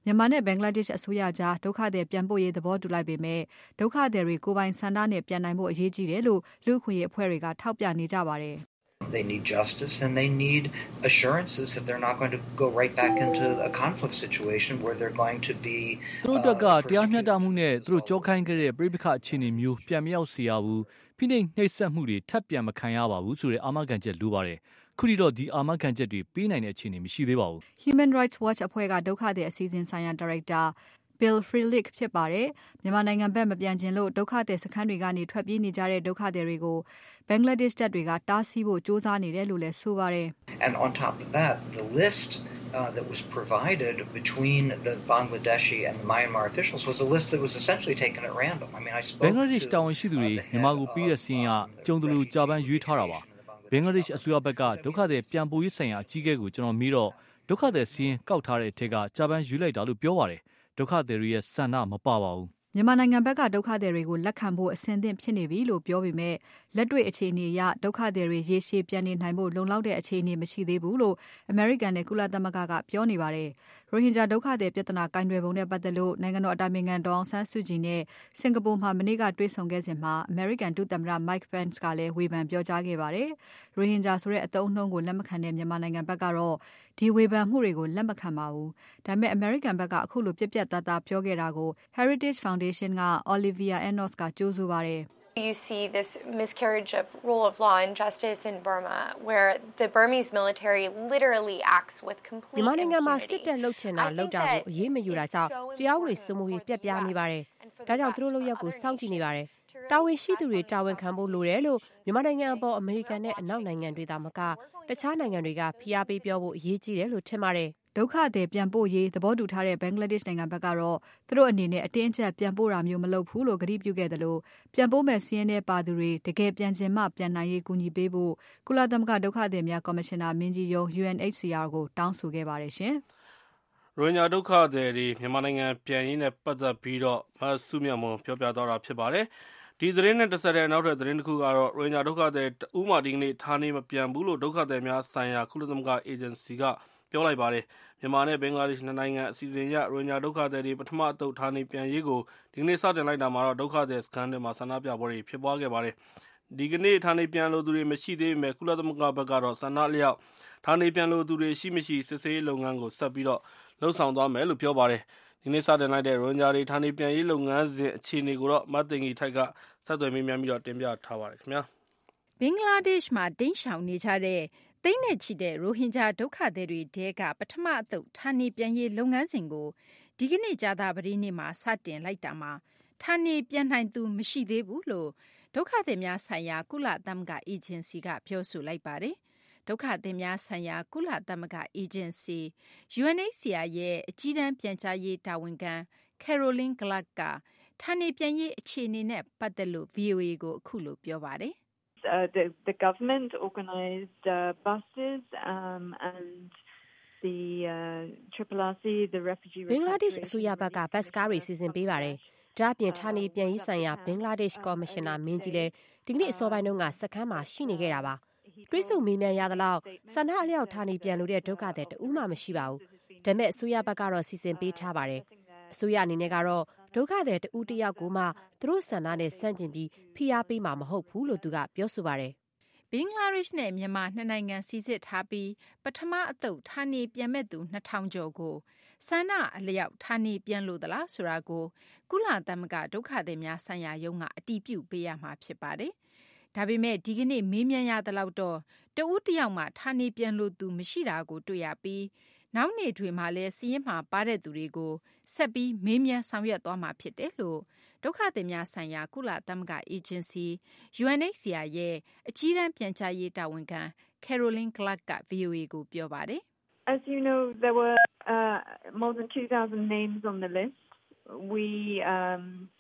မြန်မာနဲ့ဘင်္ဂလားဒေ့ရှ်အစိုးရကြားဒုက္ခသည်ပြန်ပို့ရေးသဘောတူလိုက်ပေမဲ့ဒုက္ခသည်တွေကိုယ်ပိုင်ဆန္ဒနဲ့ပြန်နိုင်ဖို့အရေးကြီးတယ်လို့လူ့အခွင့်အရေးအဖွဲ့တွေကထောက်ပြနေကြပါတယ် They need justice and they need assurances that they're not going to go right back into a conflict situation where they're going to be သူတို့ကတရားမျှတမှုနဲ့သူတို့ကြောခိုင်းခဲ့တဲ့ပြည်ပခအခြေအနေမျိုးပြန်မရောက်စေရဘူးဖိနှိပ်နှိပ်စက်မှုတွေထပ်ပြန်မခံရပါဘူးဆိုတဲ့အာမခံချက်လိုပါတယ်ခုထိတော့ဒီအာမခံချက်တွေပေးနိုင်တဲ့အခြေအနေမရှိသေးပါဘူး Human Rights Watch အဖွဲ့ကဒုက္ခသည်အစည်းအဝေးဆိုင်ရာဒါရိုက်တာ Bill Frelich ဖြစ်ပါတယ်မြန်မာနိုင်ငံဘက်မပြန်ချင်လို့ဒုက္ခသည်စခန်းတွေကနေထွက်ပြေးနေကြတဲ့ဒုက္ခသည်တွေကိုဘင်္ဂလားဒေ့ရှ်တပ်တွေကတားဆီးဖို့စ조사နေတယ်လို့လည်းဆိုပါတယ် And on top of that the list uh, that was provided between the Bangladeshi and the Myanmar officials was a list that was essentially taken at random. I mean I spoke ဘင်္ဂလားဒေ့ရှ်တာဝန်ရှိသူတွေမြန်မာကိုပြီးတဲ့စီးရင်ကကြုံတယ်လို့ကြာပန်းရွေးထားတာပါဘင်္ဂလားဒေ့ရှ်အစိုးရဘက်ကဒုက္ခသည်ပြန်ပို့ရေးဆိုင်ရာအကြီးအကဲကိုကျွန်တော်မေးတော့ဒုက္ခသည်စီးရင်ကောက်ထားတဲ့အထက်ကကြာပန်းရွေးလိုက်တာလို့ပြောပါတယ်ဒုက္ခသည်တွေရဲ့ဆန္ဒမပါပါဘူးမြန်မာနိုင်ငံဘက်ကဒုက္ခသည်တွေကိုလက်ခံဖို့အဆင်သင့်ဖြစ်နေပြီလို့ပြောပေမဲ့လက်တွေ့အခြေအနေအရဒုက္ခသည်တွေရေရှည်ပြန်နေနိုင်ဖို့လုံလောက်တဲ့အခြေအနေမရှိသေးဘူးလို့အမေရိကန်နဲ့ကုလသမဂ္ဂကပြောနေပါတယ်။ရိုဟင်ဂျာဒုက္ခသည်ပြဿနာကင်တွယ်ပုံနဲ့ပတ်သက်လို့နိုင်ငံတော်အတိုင်ပင်ခံဒေါ်အောင်ဆန်းစုကြည်နဲ့စင်ကာပူမှာမနေ့ကတွေ့ဆုံခဲ့စဉ်မှာအမေရိကန်ဒုသမ္မတ Mike Pence ကလည်းဝေဖန်ပြောကြားခဲ့ပါတယ်။ရိုဟင်ဂျာဆိုတဲ့အသုံးအနှုန်းကိုလက်မခံတဲ့မြန်မာနိုင်ငံဘက်ကတော့ဒီဝေဖန်မှုတွေကိုလက်မခံပါဘူး။ဒါပေမဲ့အမေရိကန်ဘက်ကအခုလိုပြက်ပြက်သားသားပြောခဲ့တာကို Heritage Foundation ကOlivia Enos ကကြိုးဆိုပါတယ် You see this miscarriage of rule of law and justice in Burma, where the Burmese military literally acts with complete impunity. မြန်မာနိုင်ငံမှာစစ်တပ်လှုပ်ချင်တာလှုပ်တာကိုအရေးမယူတာကြောင့်တရားဥပဒေစိုးမိုးရေးပြတ်ပြားနေပါတယ်။ဒါကြောင့်သူတို့လုပ်ရက်ကိုစောင့်ကြည့်နေပါတယ်။တာဝန်ရှိသူတွေတာဝန်ခံဖို့လိုတယ်လို့မြန်မာနိုင်ငံအပေါ်အမေရိကန်နဲ့အနောက်နိုင်ငံတွေသာမကတခြားနိုင်ငံတွေကဖိအားပေးပြောဖို့အရေးကြီးတယ်လို့ထင်ပါတယ်။ဒုက္ခသည်ပြန်ပို့ရေးသဘောတူထားတဲ့ဘင်္ဂလားဒေ့ရှ်နိုင်ငံဘက်ကတော့သူတို့အနေနဲ့အတင်းအကျပ်ပြန်ပို့တာမျိုးမလုပ်ဘူးလို့ကတိပြုခဲ့တယ်လို့ပြန်ပို့မဲ့စီးရင်တဲ့ပါသူတွေတကယ်ပြန်ကျင်မှပြန်နိုင်ရေးကူညီပေးဖို့ကုလသမဂ္ဂဒုက္ခသည်များကော်မရှင်နာမင်းကြီးရုံး U N H C R ကိုတောင်းဆိုခဲ့ပါတယ်ရှင်။ရိုဟင်ဂျာဒုက္ခသည်တွေမြန်မာနိုင်ငံပြန်ရေးနဲ့ပတ်သက်ပြီးတော့မဆုမြတ်မွန်ပြောပြသွားတာဖြစ်ပါတယ်။ဒီသတင်းနဲ့တဆက်တဲ့နောက်ထပ်သတင်းတစ်ခုကတော့ရိုဟင်ဂျာဒုက္ခသည်တဦးမှဒီကနေ့ဌာနေမပြန်ဘူးလို့ဒုက္ခသည်များဆိုင်ရာကုလသမဂ္ဂအေဂျင်စီကပြောလိုက်ပါတယ်မြန်မာနဲ့ဘင်္ဂလားဒေ့ရှ်နိုင်ငံအစီအစဉ်အရရိုဟင်ဂျာဒုက္ခသည်တွေပထမအသုတ်ဌာနေပြန်ရေးကိုဒီကနေ့စတင်လိုက်တာမှာတော့ဒုက္ခသည်စခန်းတွေမှာဆန္ဒပြပွဲတွေဖြစ်ပွားခဲ့ပါတယ်ဒီကနေ့ဌာနေပြန်လို့သူတွေမရှိသေးပေမဲ့ကုလသမဂ္ဂဘက်ကတော့ဆန္ဒလျောက်ဌာနေပြန်လို့သူတွေရှိမရှိစစ်ဆေးလုပ်ငန်းကိုဆက်ပြီးတော့လှုပ်ဆောင်သွားမယ်လို့ပြောပါတယ်ဒီနေ့စတင်လိုက်တဲ့ရိုဟင်ဂျာတွေဌာနေပြန်ရေးလုပ်ငန်းစဉ်အခြေအနေကိုတော့မတ်တင်ကြီးထိုက်ကဆက်သွယ်မေးမြန်းပြီးတော့တင်ပြထားပါတယ်ခင်ဗျာဘင်္ဂလားဒေ့ရှ်မှာတိမ်းရှောင်နေကြတဲ့သိန်းနဲ့ချီတဲ့ရိုဟင်ဂျာဒုက္ခသည်တွေတဲကပထမအသုတ်ဌာနေပြန်ရေးလုပ်ငန်းစဉ်ကိုဒီကနေ့ကြာသပတေးနေ့မှာစတင်လိုက်တာမှာဌာနေပြန်နိုင်သူမရှိသေးဘူးလို့ဒုက္ခသည်များဆိုင်ရာကုလသမဂ္ဂအေဂျင်စီကပြောဆိုလိုက်ပါတယ်။ဒုက္ခသည်များဆိုင်ရာကုလသမဂ္ဂအေဂျင်စီ U N H C R ရဲ့အကြီးတန်းပြန်ကြားရေးတာဝန်ခံ Caroline Clark ကဌာနေပြန်ရေးအခြေအနေနဲ့ပတ်သက်လို့ V O A ကိုအခုလိုပြောပါတယ်။ Uh, the, the government organised uh, buses um, and the uh, Triple R C, the refugee. ဘင်္ဂလားဒေ့ရှ်အစိုးရဘက်ကဘတ်စကားတွေစီစဉ်ပေးပါတယ်။ဒါ့အပြင်ဌာနေပြန်ရေးဆိုင်ရာဘင်္ဂလားဒေ့ရှ်ကော်မရှင်နာမင်းကြီးလည်းဒီကနေ့အစောပိုင်းတုန်းကစခန်းမှာရှိနေခဲ့တာပါ။တွေးဆုံမေးမြန်းရသလောက်ဆန္ဒအလျောက်ဌာနေပြန်လို့တဲ့ဒုက္ခသည်တဦးမှမရှိပါဘူး။ဒါပေမဲ့အစိုးရဘက်ကတော့စီစဉ်ပေးထားပါတယ်။အစိုးရအနေနဲ့ကတော့ဒုက္ခသည်တဦးတယောက်ကိုမှသူတို့ဆန္ဒနဲ့ဆန့်ကျင်ပြီးဖိအားပေးမှာမဟုတ်ဘူးလို့သူကပြောဆိုပါတယ်ဘင်္ဂလားဒေ့ရှ်နဲ့မြန်မာနှစ်နိုင်ငံစီစစ်ထားပြီးပထမအသုတ်ဌာနေပြန်မဲ့သူနှစ်ထောင်ကျော်ကိုဆန္ဒအလျောက်ဌာနေပြန်လို့သလားဆိုတာကိုကုလသမဂ္ဂဒုက္ခသည်များဆိုင်ရာရုံးကအတည်ပြုပေးရမှာဖြစ်ပါတယ်။ဒါပေမဲ့ဒီကနေ့မေးမြန်းရသလောက်တော့တဦးတယောက်မှဌာနေပြန်လို့သူမရှိတာကိုတွေ့ရပြီးနောက်နေ့တွေမှာလည်းစီးရင်မှာပါတဲ့သူတွေကိုဆက်ပြီးမေးမြန်းဆောင်ရွက်သွားမှာဖြစ်တယ်လို့ဒုက္ခသည်များဆိုင်ရာကုလသမဂ္ဂအေဂျင်စီ U N H C R ရဲ့အကြီးတန်းပြန်ကြားရေးတာဝန်ခံ Caroline Clark က V O A ကိုပြောပါတယ် As you know, there were uh, more than two thousand names on the list. We um,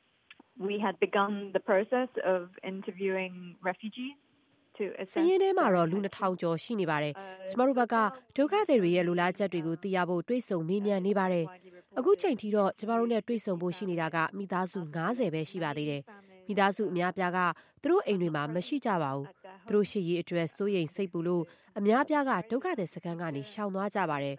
we had begun the process of interviewing refugees. စည်ရင်းထဲမှာတော့လူနှစ်ထောင်ကျော်ရှိနေပါတယ်။ကျမတို့ဘက်ကဒုက္ခသည်တွေရဲ့လူလားချက်တွေကိုသိရဖို့တွေးဆုံမေးမြန်းနေပါတယ်။အခုချိန်ထိတော့ကျမတို့နဲ့တွေးဆုံဖို့ရှိနေတာကမိသားစု၅၀ပဲရှိပါသေးတယ်။မိသားစုအများပြားကသူတို့အိမ်တွေမှာမရှိကြပါဘူး။သူတို့ရှိရေးအတွက်စိုးရိမ်စိတ်ပူလို့အများပြားကဒုက္ခသည်စခန်းကနေရှောင်သွားကြပါတယ်။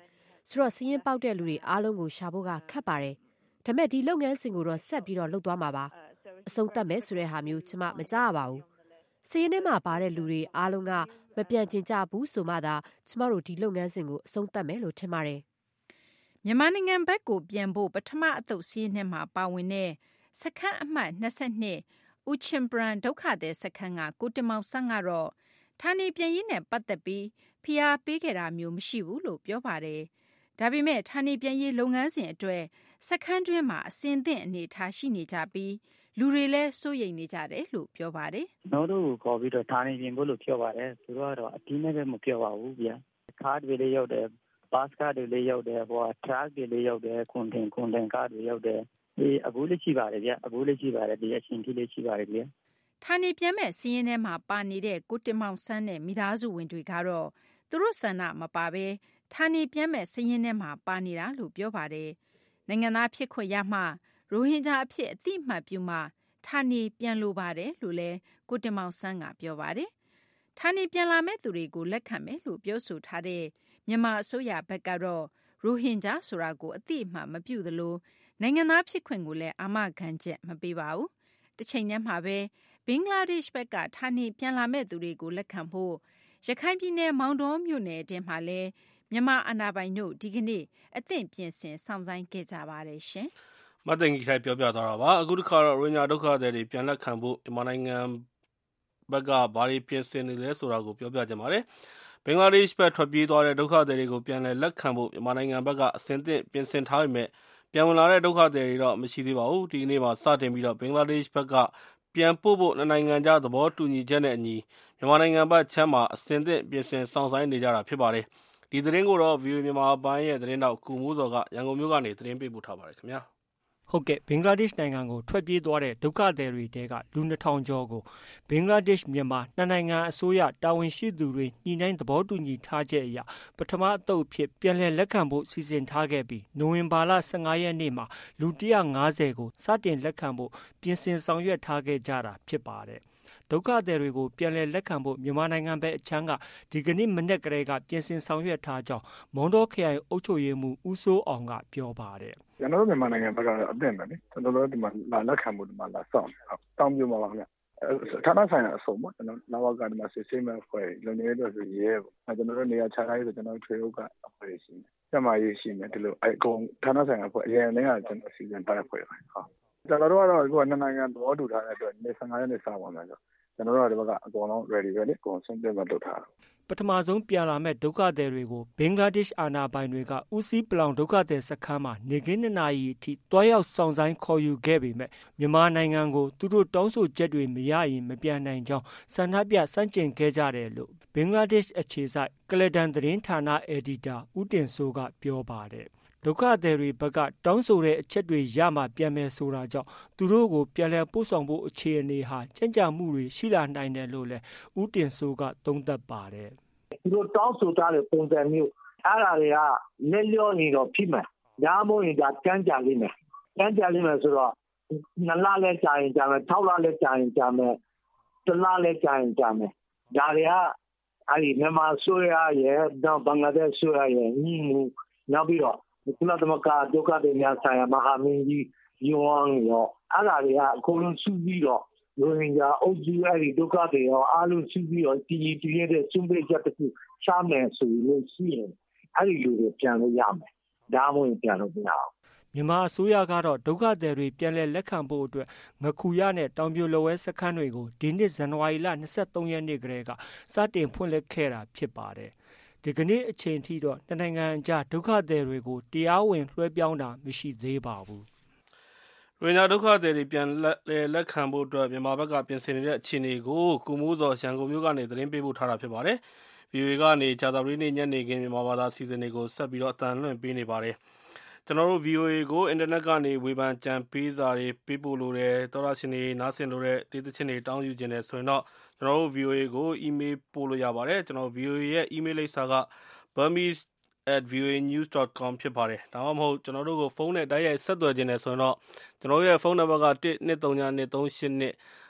ဆိုတော့စည်ရင်ပေါက်တဲ့လူတွေအားလုံးကိုရှာဖို့ကခက်ပါတယ်ဒါပေမဲ့ဒီလုပ်ငန်းစဉ်ကိုတော့ဆက်ပြီးတော့လုပ်သွားမှာပါအဆုံးသတ်မယ်ဆိုတဲ့ဟာမျိုးကျမမကြားရပါဘူးစည်ရင်ထဲမှာပါတဲ့လူတွေအားလုံးကမပြန်ကျင်ကြဘူးဆိုမှသာကျမတို့ဒီလုပ်ငန်းစဉ်ကိုအဆုံးသတ်မယ်လို့ထင်ပါတယ်မြန်မာနိုင်ငံဘက်ကိုပြန်ဖို့ပထမအသုတ်စီးနှင်းမှာပါဝင်တဲ့စခန်းအမှတ်၂၂ဦးချင်းပရန်ဒုက္ခသည်စခန်းကကိုတင်မောင်ဆန်းကတော့ဌာနေပြန်ရေးနဲ့ပတ်သက်ပြီးဖိအားပေးခဲ့တာမျိုးမရှိဘူးလို့ပြောပါတယ်ဒါပေမဲ့ဌာနေပြန်ရေးလုပ်ငန်းစဉ်အတွက်စခန်းတွင်းမှာအစင်သင့်အနေထားရှိနေကြပြီးလူတွေလည်းစိုးရိမ်နေကြတယ်လို့ပြောပါတယ်။ကျွန်တော်တို့ခေါ်ပြီးတော့ဌာနေပြင်ဖို့လို့ပြောပါတယ်။သူတို့ကတော့အတင်းနဲ့ပဲမပြောပါဘူးဗျာ။ကားတွေလေးရောက်တယ်ဘတ်ကားတွေလေးရောက်တယ်ဟိုထရပ်တွေလေးရောက်တယ်ကွန်တင်ကွန်တင်ကားတွေရောက်တယ်ဒီအခုလေးရှိပါတယ်ဗျာအခုလေးရှိပါတယ်ဒီအချင်းကြီးလေးရှိပါတယ်ဗျာဌာနေပြန်မဲ့စီးရင်ထဲမှာပါနေတဲ့ကိုတင်မောင်ဆန်းနဲ့မိသားစုဝင်တွေကတော့သူတို့ဆန္ဒမပါဘဲဌာနေပြန်မဲ့စီးရင်ထဲမှာပါနေတာလို့ပြောပါတယ်နိုင်ငံသားဖြစ်ခွင့်ရမှရိုဟင်ဂျာအဖြစ်အတိအမှတ်ပြုမှဌာနေပြန်လိုပါတယ်လို့လည်းကိုတင်မောင်ဆန်းကပြောပါတယ်ဌာနေပြန်လာမဲ့သူတွေကိုလက်ခံမယ်လို့ပြောဆိုထားတဲ့မြန်မာအစိုးရဘက်ကတော့ရိုဟင်ဂျာဆိုတာကိုအတိအမှတ်မပြုသလိုနိုင်ငံသားဖြစ်ခွင့်ကိုလည်းအာမခံချက်မပေးပါဘူးတစ်ချိန်တည်းမှာပဲဘင်္ဂလားဒေ့ရှ်ဘက်ကဌာနေပြန်လာမဲ့သူတွေကိုလက်ခံဖို့ရခိုင်ပြည်နယ်မောင်တောမြို့နယ်အတွင်းမှာလည်းမြန်မာအာဏာပိုင်တို့ဒီကနေ့အသင့်ပြင်ဆင်ဆောင်ဆိုင်ခဲ့ကြပါတယ်ရှင်မတ်တင်ကြီးထိုင်ပြောပြသွားတာပါအခုတစ်ခါတော့ရိုဟင်ဂျာဒုက္ခသည်တွေပြန်လက်ခံဖို့မြန်မာနိုင်ငံဘက်ကဘာတွေပြင်ဆင်နေလဲဆိုတာကိုပြောပြကြပါတယ်ဘင်္ဂလားဒေ့ရှ်ဘက်ထွက်ပြေးသွားတဲ့ဒုက္ခသည်တွေကိုပြန်လည်လက်ခံဖို့မြန်မာနိုင်ငံဘက်ကအစဉ်သင့်ပြင်ဆင်ထားပေမဲ့ပြန်ဝင်လာတဲ့ဒုက္ခသည်တွေတော့မရှိသေးပါဘူးဒီနေ့မှာစတင်ပြီးတော့ဘင်္ဂလားဒေ့ရှ်ဘက်ကပြန်ပို့ဖို့နိုင်ငံခြားသဘောတူညီချက်နဲ့အညီမြန်မာနိုင်ငံဘက်ချမ်းမှာအစဉ်သင့်ပြင်ဆင်ဆောင်ဆိုင်နေကြတာဖြစ်ပါတယ်ဒီသတင်းကိုတော့ ဗီအိုအေ မြန်မာပိုင်းရဲ့သတင်းတောက်ကူမိုးစော်ကရန်ကုန်မြို့ကနေသတင်းပေးပို့ထားပါတယ်ခင်ဗျာဟုတ်ကဲ့ဘင်္ဂလားဒေ့ရှ်နိုင်ငံကိုထွက်ပြေးသွားတဲ့ဒုက္ခသည်တွေတဲကလူနှစ်ထောင်ကျော်ကိုဘင်္ဂလားဒေ့ရှ်မြန်မာနှစ်နိုင်ငံအစိုးရတာဝန်ရှိသူတွေညှိနှိုင်းသဘောတူညီထားချက်အရပထမအသုတ်ဖြစ်ပြန်လည်လက်ခံဖို့စီစဉ်ထားခဲ့ပြီးနိုဝင်ဘာလ၁၅ရက်နေ့မှာလူ၁၅၀ကိုစတင်လက်ခံဖို့ပြင်ဆင်ဆောင်ရွက်ထားခဲ့ကြတာဖြစ်ပါတယ်ဒုက္ခသည်တွေကိုပြန်လည်လက်ခံဖို့မြန်မာနိုင်ငံဘက်အချမ်းကဒီကနေ့မနေ့ကလေးကပြင်ဆင်ဆောင်ရွက်ထားကြောင်းမောင်တောခရိုင်အုပ်ချုပ်ရေးမှူးဦးစိုးအောင်ကပြောပါတယ်ကျွန်တော်တို့မြန်မာနိုင်ငံဘက်ကတော့အသင့်ပဲလေကျွန်တော်တို့ဒီမှာလာလက်ခံမှုဒီမှာလာစောင့်တောင်းပြမှာပါခင်ဗျဌာနဆိုင်ရာအစုံပေါ့ကျွန်တော်လာဝကဒီမှာစစ်ဆေးမဲ့ဖွဲ့လုံနေရဆိုရဲပေါ့ကျွန်တော်တို့နေရာခြားထားရေးဆိုကျွန်တော်ထွေအုပ်ကအဖွဲ့ရှိတယ်ကျမရေးရှိမယ်ဒီလိုအကုန်ဌာနဆိုင်ရာဖွဲ့အရင်တည်းကကျွန်တော်စီစဉ်ထားတဲ့ဖွဲ့ပဲဟုတ်ကျွန်တော်တို့ကတော့အခုနှစ်နိုင်ငံသဘောတူထားတဲ့အတွက်နေ့၁၅ရက်နေ့စပါမယ်ဆိုကျွန်တော်တို့ကဒီဘက်ကအကုန်လုံး ready ပဲလေအကုန်ဆုံးပြတ်လုပ်ထားတာပထမဆုံးပြန်လာမဲ့ဒုက္ခသည်တွေကိုဘင်္ဂလားဒေ့ရှ်အာဏာပိုင်တွေကဦးစီးပလောင်ဒုက္ခသည်စခန်းမှာနေကင်းနှစ်နာရီအထိတွားရောက်ဆောင်ဆိုင်ခေါ်ယူခဲ့ပေမဲ့မြန်မာနိုင်ငံကိုသူတို့တောင်းဆိုချက်တွေမရရင်မပြန်နိုင်ကြောင်းဆန္ဒပြစန့်ကျင်ခဲ့ကြတယ်လို့ဘင်္ဂလားဒေ့ရှ်အခြေစိုက်ကလဒန်သတင်းဌာနအယ်ဒီတာဦးတင်စိုးကပြောပါတယ်ဒုက္ခသည်တွေဘက်ကတောင်းဆိုတဲ့အချက်တွေရမှပြန်မယ်ဆိုတာကြောင့်သူတို့ကိုပြန်လည်ပို့ဆောင်ဖို့အခြေအနေဟာကြံ့ကြာမှုတွေရှိလာနိုင်တယ်လို့လည်းဦးတင်စိုးကသုံးသပ်ပါတယ်သူတို့တောင်းဆိုထားတဲ့ပုံစံမျိုးအဲ့ဒါတွေကလက်လျောနေတော့ဖြစ်မယ်ဒါမှမဟုတ်ရင်ဒါကြမ်းကြလိမ့်မယ်ကြမ်းကြလိမ့်မယ်ဆိုတော့နှစ်လလဲကြာရင်ကြာမယ်၆လလဲကြာရင်ကြာမယ်တစ်လလဲကြာရင်ကြာမယ်ဒါတွေကအဲ့ဒီမြန်မာဆိုရရဲ့တော့ဘင်္ဂလားဒေ့ရှ်ဆိုရရဲ့ညီမှုနောက်ပြီးတော့ကုလသမဂ္ဂဒုက္ခသည်များဆိုင်ရာမဟာမင်းကြီးယွန်ရောအဲ့ဒါတွေကအကုန်လုံးစုပြီးတော့ရိုဟင်ဂျာအုပ်စုအဲ့ဒီဒုက္ခတွေရောအားလုံးစုပြီးတော့တည်တည်ရတဲ့စွန့်ပေးချက်တစ်ခုချမယ်ဆိုလို့ရှိရင်အဲ့ဒီလူတွေပြန်လို့ရမယ်ဒါမှမဟုတ်ပြန်လို့မရအောင်မြန်မာအစိုးရကတော့ဒုက္ခသည်တွေပြန်လည်လက်ခံဖို့အတွက်ငခုရနဲ့တောင်ပြိုလက်ဝဲစခန်းတွေကိုဒီနှစ်ဇန်နဝါရီလ၂၃ရက်နေ့ကတည်းကစတင်ဖွင့်လှစ်ခဲ့တာဖြစ်ပါတယ်ဒီကနေ့အချိန်ထိတော့နှစ်နိုင်ငံအကြားဒုက္ခသည်တွေကိုတရားဝင်လွှဲပြောင်းတာမရှိသေးပါဘူးရိုဟင်ဂျာဒုက္ခသည်တွေပြန်လက်ခံဖို့အတွက်မြန်မာဘက်ကပြင်ဆင်နေတဲ့အခြေအနေကိုကုမိုးစော်ရန်ကုန်မြို့ကနေသတင်းပေးပို့ထားတာဖြစ်ပါတယ်။ ဗီအိုအေကနေကြာသပတေးနေ့ညနေခင်းမြန်မာဘာသာအစီအစဉ်တွေကိုဆက်ပြီးတော့အသံလွှင့်ပေးနေပါတယ်။ကျွန်တော်တို့ ဗီအိုအေကိုအင်တာနက်ကနေဝေဖန်ကြံပေးစာတွေပေးပို့လို့တယ်သောရရှင်တွေနားဆင်လို့တဲ့ဒေသချင်းတွေတောင်းယူခြင်းနဲ့ဆိုရင်တော့ကျွန်တော်တို့ ဗီအိုအေကိုအီးမေးလ်ပို့လို့ရပါတယ်။ကျွန်တော် ဗီအိုအေရဲ့အီးမေးလ်လိပ်စာက burmese at v o a news dot com ဖြစ်ပါတယ်။ဒါမှမဟုတ်ကျွန်တော်တို့ကိုဖုန်းနဲ့တိုက်ရိုက်ဆက်သွယ်ခြင်းနဲ့ဆိုရင်တော့ကျွန်တော်ရဲ့ဖုန်းနံပါတ်ကone two three two three eight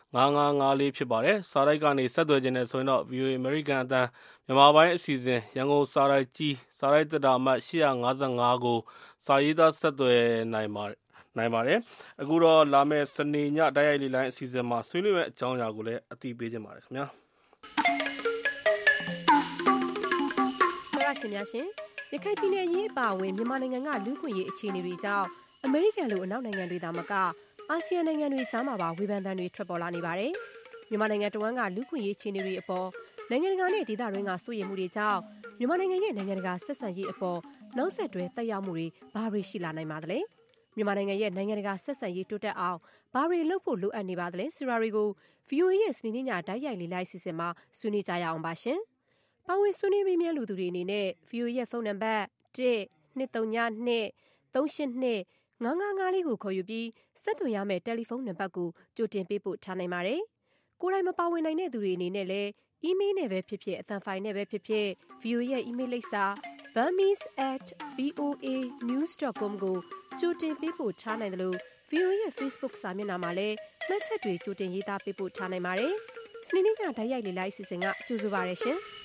ငါးငါးငါးလေးဖြစ်ပါတယ်။စာရိုက်ကနေဆက်သွယ်ခြင်းနဲ့ဆိုရင်တော့ ဗွီအိုအေ American အသံမြန်မာပိုင်းအစီအစဉ်ရန်ကုန်စာရိုက်ကြီးစာရိုက်သက်တာအမှတ်၈၅၅ကိုစာရေးသားဆက်သွယ်နိုင်ပါတယ်နိုင်ပါတယ်။အခုတော့လာမယ့်စနေညတိုက်ရိုက်လေလိုင်းအစီအစဉ်မှာဆွေးနွေးမယ့်အကြောင်းအရာကိုလည်းအသိပေးခြင်းပါတယ်ခင်ဗျာ။ပရရှင်များရှင်ရခိုင်ပြည်နယ်ရေးပါဝင်မြန်မာနိုင်ငံကလူ့ခွင့်ရေးအခြေအနေတွေကြောင့်အမေရိကန်လိုအနောက်နိုင်ငံတွေသာမကအာဆီယံနိုင်ငံတွေကြားမှာပါဝေဖန်သံတွေထွက်ပေါ်လာနေပါတယ်။မြန်မာနိုင်ငံတဝန်းကလူ့ခွင့်ရေးအခြေအနေတွေအပေါ်နိုင်ငံတကာနဲ့ဒေသတွင်းကစိုးရိမ်မှုတွေကြောင့်မြန်မာနိုင်ငံရဲ့နိုင်ငံတကာဆက်ဆံရေးအပေါ်နောက်ဆက်တွဲသက်ရောက်မှုတွေဘာတွေရှိလာနိုင်ပါသလဲ။မြန်မာနိုင်ငံရဲ့နိုင်ငံတကာဆက်ဆံရေးတိုးတက်အောင်ဘာတွေလုပ်ဖို့လိုအပ်နေပါသလဲဆိုတာတွေကို ဗွီအိုအေ ရဲ့စနေနေ့ညတိုက်ရိုက်လေ့လာအစီအစဉ်မှာဆွေးနွေးကြရအောင်ပါရှင်။ပါဝင်ဆွေးနွေးပေးမြဲလူသူတွေအနေနဲ့ ဗွီအိုအေ ရဲ့ဖုန်းနံပါတ်တစ် နှစ် သုံး ည နှစ် သုံး ရှစ် နှစ် ငါး ငါး ငါး လေးကိုခေါ်ယူပြီးဆက်သွယ်ရမယ့်တယ်လီဖုန်းနံပါတ်ကိုကြိုတင်ပေးပို့ထားနိုင်ပါတယ်။ကိုယ်တိုင်မပါဝင်နိုင်တဲ့သူတွေအနေနဲ့လည်းအီးမေးလ်နဲ့ပဲဖြစ်ဖြစ်အသံဖိုင်နဲ့ပဲဖြစ်ဖြစ် ဗွီအိုအေ ရဲ့အီးမေးလ်လိပ်စာ burmese at voa news dot com ကိုကြိုတင်ပေးပို့ထားနိုင်တယ်လို့ ဗွီအိုအေ ရဲ့ Facebook စာမျက်နှာမှာလည်းမှတ်ချက်တွေကြိုတင်ရေးသားပေးပို့ထားနိုင်ပါတယ်။စနေနေ့ကတိုက်ရိုက်လေ့လာအစီအစဉ်ကကြိုဆိုပါရရှင်။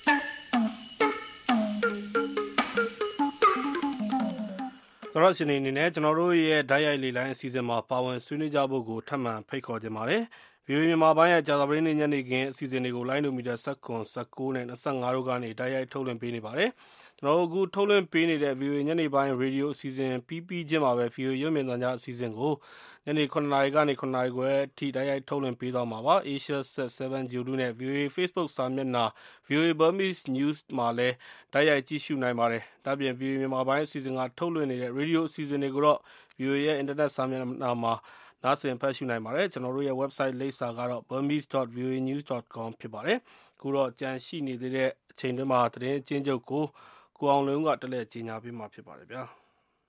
သောရရှင်အနေနဲ့ကျွန်တော်တို့ရဲ့ဓာတ်ရိုက်လေလိုင်းအစီအစဉ်မှာပါဝင်ဆွေးနွေးကြဖို့ကိုထပ်မံဖိတ်ခေါ်ခြင်းပါတယ်။ ဗွီအိုအေမြန်မာပိုင်းရဲ့ကြာသပတေးနေ့ညနေခင်းအစီအစဉ်တွေကိုလိုင်းဒိုမီတာ၁၇ ၁၉နဲ့၂၅တို့ကနေဓာတ်ရိုက်ထုတ်လွှင့်ပေးနေပါတယ်။ကျွန်တော်တို့အခုထုတ်လွှင့်ပေးနေတဲ့ ဗွီအိုအေညနေပိုင်းရေဒီယိုအစီအစဉ်ပြီးပြီးချင်းမှာပဲ ဗွီအိုအေရုပ်မြင်သံကြားအစီအစဉ်ကိုညနေခုနှစ်နာရီကနေခုနှစ်နာရီခွဲအထိဓာတ်ရိုက်ထုတ်လွှင့်ပေးသွားမှာပါ။ Asia Set 7 Judo နဲ့ ဗွီအိုအေ Facebook စာမျက်နှာ ဗွီအိုအေ Burmese News မှာလည်းဓာတ်ရိုက်ကြည့်ရှုနိုင်ပါတယ်။ဒါ့အပြင် ဗွီအိုအေမြန်မာပိုင်းအစီအစဉ်ကထုတ်လွှင့်နေတဲ့ရေဒီယိုအစီအစဉ်တွေကိုတော့ ဗွီအိုအေရဲ့အင်တာနက်စာမျက်နှာမှာနားဆင်ဖတ်ရှုနိုင်ပါတယ်။ကျွန်တော်တို့ရဲ့ website လိပ်စာကတော့ burmese dot v o a news dot com ဖြစ်ပါတယ်။အခုတော့ကြံရှိနေသေးတဲ့အချိန်တွေမှာသတင်းအကျဉ်းချုပ်ကိုကိုအောင်လွင်ကတက်လက်ကြီးညာပေးမှာဖြစ်ပါတယ်ဗျာ။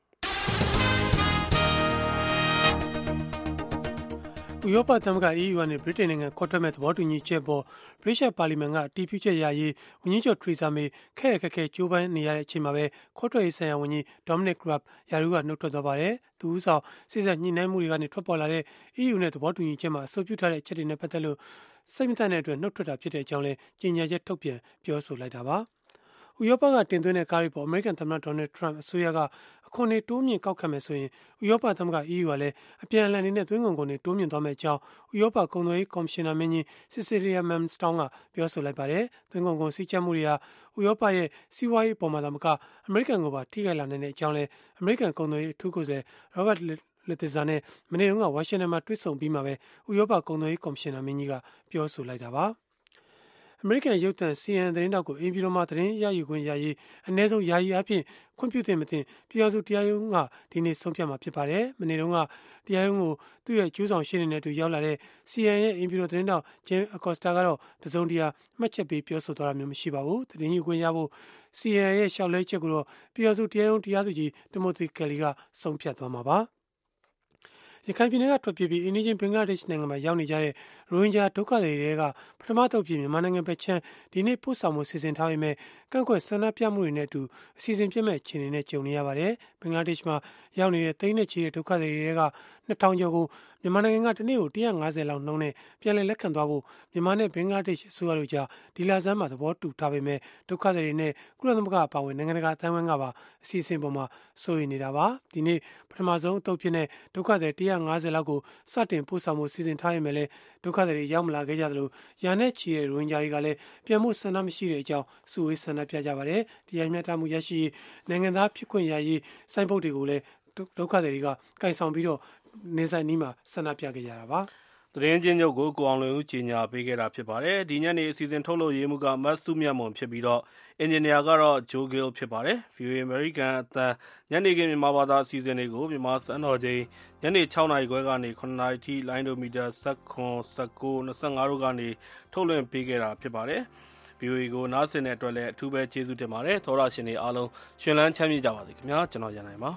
ဥရောပသမဂ္ဂ E U နဲ့ဗြိတိန်နိုင်ငံခေါ်ထွက်မဲ့သဘောတူညီချက်ပေါ်ဗြိတိန်ပါလီမန်ကအတည်ပြုချက်ရရေးဝန်ကြီးချုပ်ထရီဆာမေခက်ခက်ခဲကြိုးပမ်းနေရတဲ့အချိန်မှာပဲခေါ်ထွက်ရေးဆိုင်ရာဝန်ကြီး Dominic Raab ယာရုကနှုတ်ထွက်သွားပါတယ်။သူဦးဆောင်စိစက်ညှိနှိုင်းမှုတွေကနေထွက်ပေါ်လာတဲ့ E U နဲ့သဘောတူညီချက်မှာအဆိုပြုထားတဲ့အချက်တွေနဲ့ပတ်သက်လို့စိတ်မသက်တဲ့အတွက်နှုတ်ထွက်တာဖြစ်တဲ့အကြောင်းလည်းကြေညာချက်ထုတ်ပြန်ပြောဆိုလိုက်တာပါ။ဥရောပကတင်သွင်းတဲ့ကားတွေပေါ်အမေရိကန်သမ္မတဒေါ်နယ်ထရန့်အစိုးရကအခွန်တွေတိုးမြင့်ကောက်ခံမယ်ဆိုရင်ဥရောပသမဂ္ဂ E U ကလည်းအပြန်အလှန်နေတဲ့သွင်းကုန်ကုန်တွေတိုးမြင့်သွားမယ့်အကြောင်းဥရောပကုန်သွယ်ရေးကော်မရှင်နာမင်းကြီး Cecilia Malmström ကပြောဆိုလိုက်ပါတယ်။သွင်းကုန်ကုန်စည်းကြပ်မှုတွေဟာဥရောပရဲ့စီးပွားရေးပေါ်မှာသာမကအမေရိကန်ကိုပါထိခိုက်လာနိုင်တဲ့အကြောင်းလည်းအမေရိကန်ကုန်သွယ်ရေးအထူးကိုယ်စားလှယ် Robert Lighthizer နဲ့မနေ့တုန်းကဝါရှင်တန်မှာတွေ့ဆုံပြီးမှပဲဥရောပကုန်သွယ်ရေးကော်မရှင်နာမင်းကြီးကပြောဆိုလိုက်တာပါ။အမေရိကန်ရုပ်သံ C N N သတင်းတောက်ကိုအင်ပြည်တော်မှာသတင်းရယူခွင့်ရရေးအနည်းဆုံးယာယီအဖြစ်ခွင့်ပြုသင့်မသင့်ပြည်ထောင်စုတရားရုံးကဒီနေ့ဆုံးဖြတ်မှာဖြစ်ပါတယ်။မနေ့တုန်းကတရားရုံးကိုသူ့ရဲ့ကျူးဆောင်ရှင်းနေတဲ့သူရောက်လာတဲ့ C N N ရဲ့အင်ပြည်တော်သတင်းတောက် Jim Acosta ကတော့တစုံတရာမှတ်ချက်ပေးပြောဆိုသွားတာမျိုးမရှိပါဘူး။သတင်းယူခွင့်ရဖို့ C N N ရဲ့ရှောက်လဲချက်ကိုတော့ပြည်ထောင်စုတရားရုံးတရားသူကြီး Timothy Kelly ကဆုံးဖြတ်သွားမှာပါ။ရခိုင်ပြည်နယ်ကထွက်ပြေးပြီးအိန္ဒိယဘင်္ဂလားဒေ့ရှ်နိုင်ငံမှာရောက်နေကြတဲ့ရိုဟင်ဂျာဒုက္ခသည်တွေကပထမတုပ်ပြည်မြန်မာနိုင်ငံဘက်ချမ်းဒီနေ့ပို့ဆောင်မှုစီစဉ်ထားပေမဲ့ကန့်ကွက်ဆန္ဒပြမှုတွေနဲ့အတူအစီအစဉ်ပြည့်မဲ့အခြေအနေနဲ့ကြုံနေရပါတယ်။ဘင်္ဂလားဒေ့ရှ်မှာရောက်နေတဲ့သိန်းနဲ့ချီတဲ့ဒုက္ခသည်တွေကနှစ်ထောင်ကျော်ကိုမြန်မာနိုင်ငံကတနေ့ကိုone hundred fiftyလောက်နှုန်းနဲ့ပြန်လည်လက်ခံသွားဖို့မြန်မာနဲ့ဘင်္ဂလားဒေ့ရှ်အစိုးရတို့ကြားဒီလဆန်းမှာသဘောတူထားပေမဲ့ဒုက္ခသည်တွေနဲ့ကုလသမဂ္ဂအပါအဝင်နိုင်ငံတကာအသံဝန်ကပါအစီအစဉ်ပေါ်မှာစိုးရိမ်နေတာပါ။ဒီနေ့ပထမဆုံးအသုတ်ဖြစ်တဲ့ဒုက္ခသည်one hundred fiftyလောက်ကိုစတင်ပို့ဆောင်မှုစီစဉ်ထားရမယ်လေဒုက္ခသည်တွေရောက်မလာခဲ့ကြသလိုရာနဲ့ချီတဲ့ရိုဟင်ဂျာတွေကလည်းပြန်မှုဆန္ဒမရှိတဲ့အကြောင်းစုဝေးဆန္ဒပြကြပါတယ်။တရားမျှတမှုရရှိရေးနိုင်ငံသားဖြစ်ခွင့်ရရေးစိုင်းပုတ်တွေကိုလည်းဒုက္ခသည်တွေကကင်ဆောင်ပြီးတော့နေဆိုင်နီးမှာဆန္ဒပြခဲ့ကြတာပါ။သတင်းချင်းချုပ်ကိုကိုအောင်လွင်ဦးကြီးညာပေးခဲ့တာဖြစ်ပါတယ်။ဒီညနေအစီအစဉ်ထုတ်လို့ရေးမှုကမတ်စုမြတ်မွန်ဖြစ်ပြီးတော့အင်ဂျင်နီယာကတော့ဂျိုဂီလ်ဖြစ်ပါတယ်။ ဗွီအိုအေ American အသံညနေခင်းမြန်မာဘာသာအစီအစဉ်တွေကိုမြန်မာစံတော်ချိန်ညနေ၆နာရီခွဲကနေ၇နာရီထိလိုင်းဒိုမီတာ၁၇ ၁၉ ၂၅တို့ကနေထုတ်လွှင့်ပေးခဲ့တာဖြစ်ပါတယ်။ ဗီအိုအေကိုနားဆင်တဲ့အတွက်လည်းအထူးပဲကျေးဇူးတင်ပါတယ်။သောရရှင်တွေအားလုံးရှင်လန်းချမ်းမြေ့ကြပါစေခင်ဗျာ။ကျွန်တော်ရန်နိုင်ပါ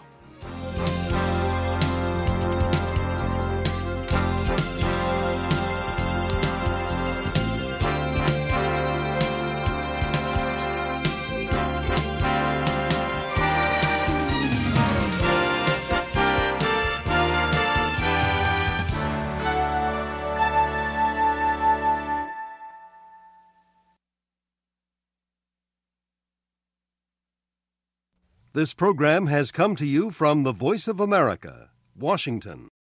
This program has come to you from the Voice of America, Washington.